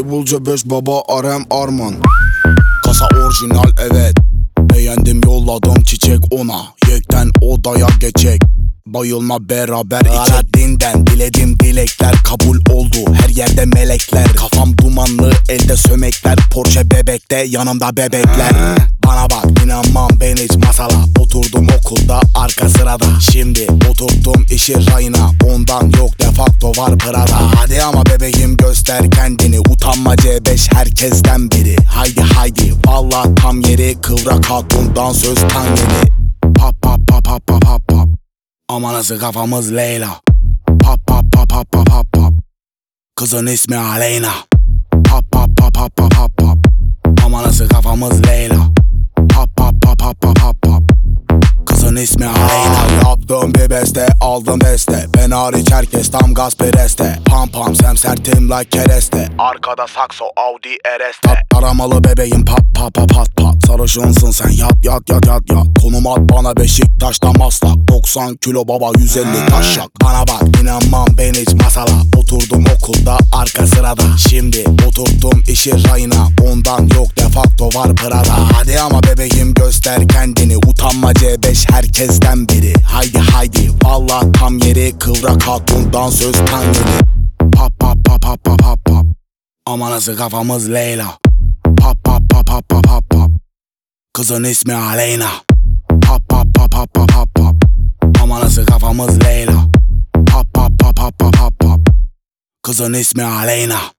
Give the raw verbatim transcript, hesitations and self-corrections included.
Label C beş baba R M Arman. Kasa orijinal evet. Beğendim yolladım çiçek ona. Yekten odaya geçecek. Bayılma beraber içecek. Dinden diledim dilekler kabul oldu. Her yerde melekler. Kafam dumanlı elde sömekler. Porsche bebekte yanımda bebekler. Bana bak inanmam ben hiç masala. Oturdum okulda arka sırada. Şimdi oturttum işi rayına. Ondan yok defakto var Prada. Hadi ama bebeğim göster kendini. Utanma C beş herkesten biri. Haydi haydi valla tam yeri. Kıvrak hatundan söz tan yeni. Pap pap pap pap pap pap pap. Ama nasıl kafamız Leyla. Pap pap pap pap pap pap pap. Kızın ismi Aleyna. Pap pap pap pap pap pap pap. Ama nasıl kafamız Leyla. Pap pap pap pap pap pap pap. Kızın ismi Aleyna. Yaptım bir beste aldım beste. Ben hariç herkes tam gaz pereste. Pam pam semsertim like kereste. Arkada sakso Audi R S T. Aramalı bebeğim pat pat pat pat pat. Sarışınsın sen yat yat yat yat yat. Konum at bana Beşiktaş'ta Maslak. Doksan kilo baba yüz elli taşak. Bana bak inanmam ben hiç masala. Oturdum okulda arka sırada. Şimdi oturttum işi rayına. Ondan yok defakto var Prada. Hadi ama bebeğim göster kendini. Utanma C beş herkesten biri. Haydi haydi valla tam yeri. Kıvrak hatundan söz tan yeni. Pap pap pap pap pap pap pap. Ama nasıl kafamız Leyla. Pap pap pap pap pap pap pap. Kızın ismi Aleyna. Pap pap pap pap pap pap pap. Ama nasıl kafamız Leyla. Pap pap pap pap pap pap pap. Kızın ismi Aleyna.